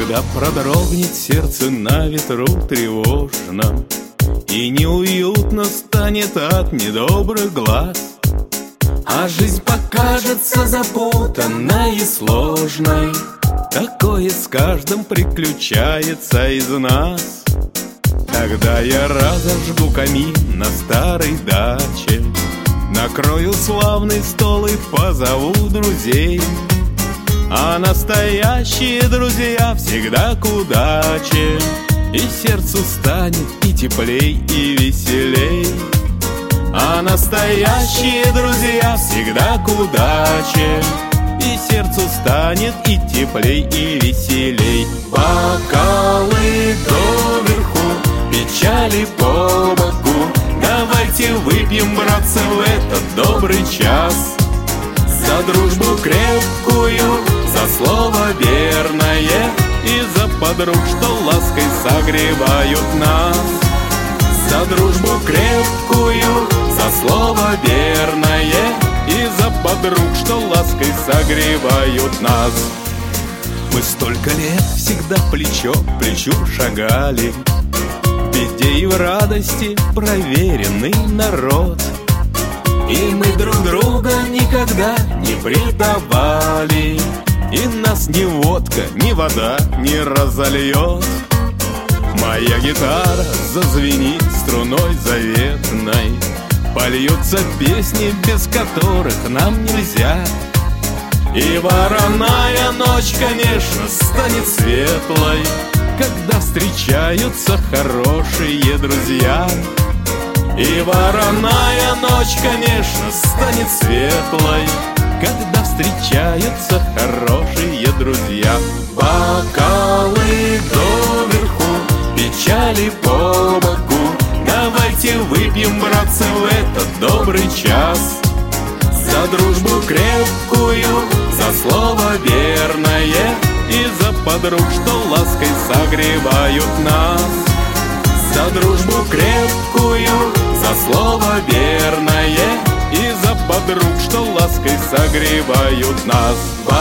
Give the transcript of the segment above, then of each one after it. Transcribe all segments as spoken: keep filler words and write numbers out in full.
Когда продрогнет сердце на ветру тревожном, и неуютно станет от недобрых глаз, а жизнь покажется запутанной и сложной. Такое с каждым приключается из нас. Тогда я разожгу камин на старой даче, накрою славный стол и позову друзей. А настоящие друзья всегда к удаче, и сердцу станет и теплей, и веселей. А настоящие друзья всегда к удаче, и сердцу станет и теплей, и веселей. Бокалы доверху, печали по боку, давайте выпьем, братцы, в этот добрый час. За дружбу крепкую, за слово верное, и за подруг, что лаской согревают нас. За дружбу крепкую, за слово верное, и за подруг, что лаской согревают нас. Мы столько лет всегда плечо к плечу шагали, в беде и в радости проверенный народ. И мы друг друга никогда не предавали, и нас ни водка, ни вода не разольет. Моя гитара зазвенит струной заветной, польются песни, без которых нам нельзя. И вороная ночь, конечно, станет светлой, когда встречаются хорошие друзья. И вороная ночь, конечно, станет светлой, когда встречаются хорошие друзья. Бокалы доверху, печали по боку, давайте выпьем, братцы, в этот добрый час. За дружбу крепкую, за слово верное, и за подруг, что лаской согревают нас. За дружбу крепкую, за слово верное, и за подруг, что лаской согревают нас.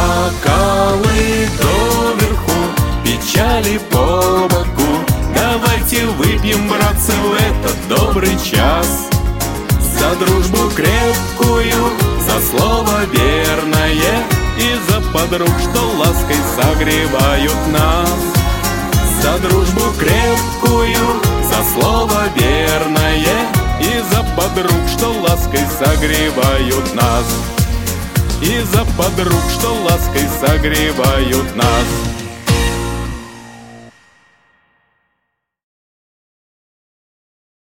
Бокалы доверху, печали по боку, давайте выпьем, братцы, в этот добрый час. За дружбу крепкую, за слово верное, и за подруг, что лаской согревают нас. За дружбу крепкую, за слово верное, и за подруг, что лаской согревают нас. И за подруг, что лаской согревают нас.